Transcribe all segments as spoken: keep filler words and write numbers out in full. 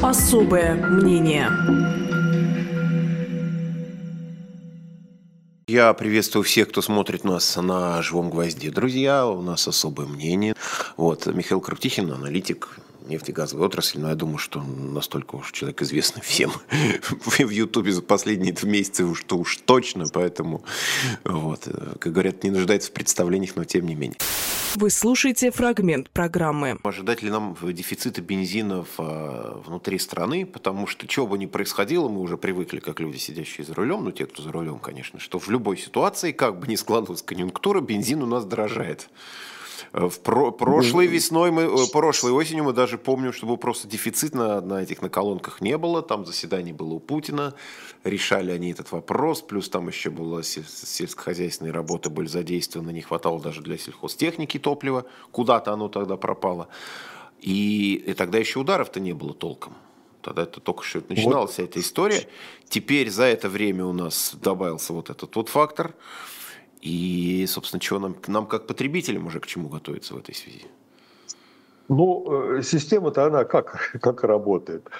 Особое мнение. Я приветствую всех, кто смотрит нас на «Живом гвозде». Друзья, у нас особое мнение. Вот, Михаил Кравтихин, аналитик нефтегазовой отрасли, но я думаю, что настолько уж человек известный всем в Ютубе за последние месяцы, уж, что уж точно, поэтому, вот, как говорят, не нуждается в представлениях, но тем не менее. Вы слушаете фрагмент программы. Ожидать ли нам дефицита бензина внутри страны, потому что, чего бы ни происходило, мы уже привыкли, как люди, сидящие за рулем, ну, те, кто за рулем, конечно, что в любой ситуации, как бы ни складывалась конъюнктура, бензин у нас дорожает. В про- прошлой весной, мы, прошлой осенью мы даже помним, что был просто дефицит на, на этих на колонках не было, там заседание было у Путина, решали они этот вопрос, плюс там еще была сельскохозяйственные работы были задействованы, не хватало даже для сельхозтехники топлива, куда-то оно тогда пропало, и, и тогда еще ударов-то не было толком. Тогда это только что начиналась вся эта история. Теперь за это время у нас добавился вот этот вот фактор. И, собственно, чего нам, нам как потребителям уже к чему готовиться в этой связи? Ну, система-то она как, как работает?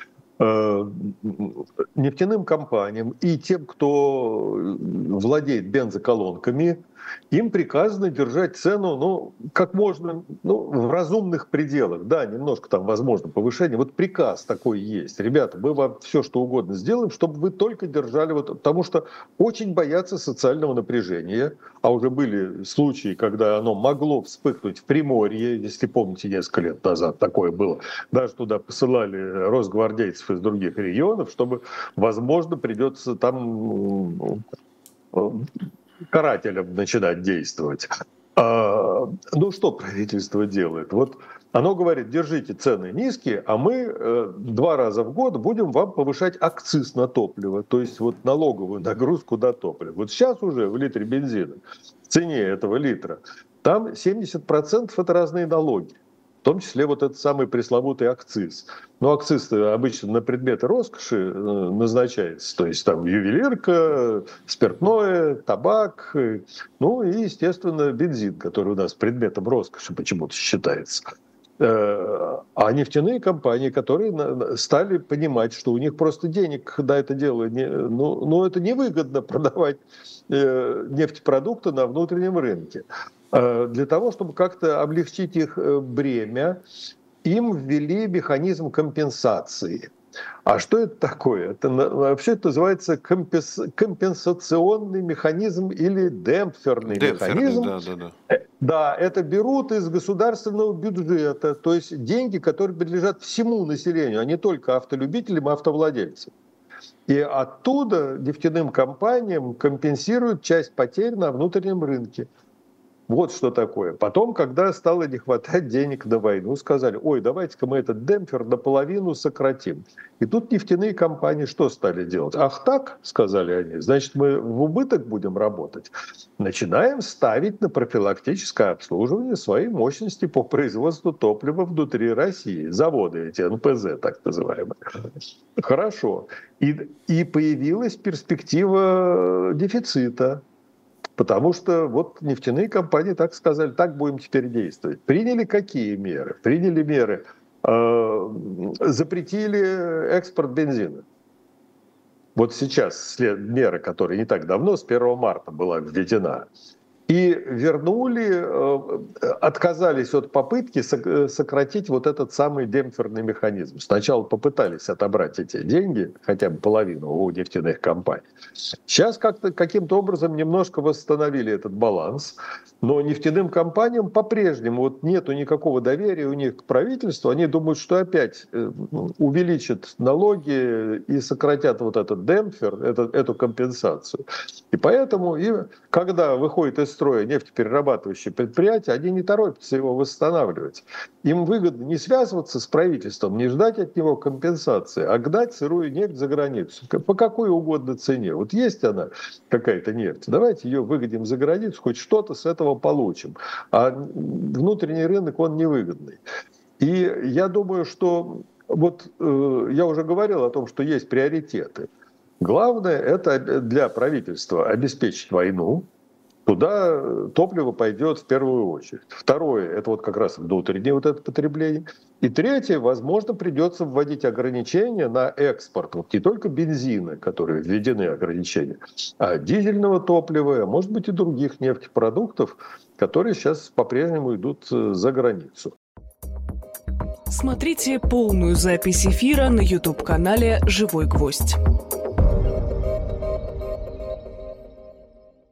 Нефтяным компаниям и тем, кто владеет бензоколонками, им приказано держать цену, ну, как можно, ну, в разумных пределах. Да, немножко там возможно повышение. Вот приказ такой есть. Ребята, мы вам все, что угодно сделаем, чтобы вы только держали, вот, потому что очень боятся социального напряжения. А уже были случаи, когда оно могло вспыхнуть в Приморье, если помните, несколько лет назад такое было. Даже туда посылали росгвардейцев из других регионов, чтобы, возможно, придется там карателям начинать действовать. А, ну, что правительство делает? Вот оно говорит, держите цены низкие, а мы э, два раза в год будем вам повышать акциз на топливо, то есть вот налоговую нагрузку на топливо. Вот сейчас уже в литре бензина, в цене этого литра, там семьдесят процентов это разные налоги. В том числе вот этот самый пресловутый акциз. Но акциз обычно на предметы роскоши назначается. То есть там ювелирка, спиртное, табак, ну и, естественно, бензин, который у нас предметом роскоши почему-то считается. А нефтяные компании, которые стали понимать, что у них просто денег на это дело, не, ну, ну это невыгодно продавать нефтепродукты на внутреннем рынке. Для того, чтобы как-то облегчить их бремя, им ввели механизм компенсации. А что это такое? Это, вообще это называется компенс, компенсационный механизм или демпферный, демпферный механизм. Да, да, да. Да, это берут из государственного бюджета, то есть деньги, которые принадлежат всему населению, а не только автолюбителям и автовладельцам. И оттуда нефтяным компаниям компенсируют часть потерь на внутреннем рынке. Вот что такое. Потом, когда стало не хватать денег на войну, сказали, ой, давайте-ка мы этот демпфер наполовину сократим. И тут нефтяные компании что стали делать? Ах так, сказали они, значит, мы в убыток будем работать. Начинаем ставить на профилактическое обслуживание свои мощности по производству топлива внутри России. Заводы эти, эн пэ зэ так называемые. Хорошо. И, и появилась перспектива дефицита. Потому что вот нефтяные компании так сказали, так будем теперь действовать. Приняли какие меры? Приняли меры, э, запретили экспорт бензина. Вот сейчас мера, которая не так давно, с первого марта была введена. И вернули, отказались от попытки сократить вот этот самый демпферный механизм. Сначала попытались отобрать эти деньги, хотя бы половину у нефтяных компаний. Сейчас как-то, каким-то образом немножко восстановили этот баланс, но нефтяным компаниям по-прежнему вот нету никакого доверия у них к правительству. Они думают, что опять увеличат налоги и сократят вот этот демпфер, эту, эту компенсацию. И поэтому, и, когда выходит из строя нефтеперерабатывающие предприятия, они не торопятся его восстанавливать. Им выгодно не связываться с правительством, не ждать от него компенсации, а гнать сырую нефть за границу. По какой угодно цене. Вот есть она, какая-то нефть, давайте ее выгодим за границу, хоть что-то с этого получим. А внутренний рынок, он невыгодный. И я думаю, что вот э, я уже говорил о том, что есть приоритеты. Главное – это для правительства обеспечить войну, туда топливо пойдет в первую очередь. Второе, это вот как раз внутреннее вот это потребление. И третье, возможно, придется вводить ограничения на экспорт. Вот не только бензина, которые введены ограничения, а дизельного топлива, а может быть и других нефтепродуктов, которые сейчас по-прежнему идут за границу. Смотрите полную запись эфира на YouTube-канале «Живой гвоздь».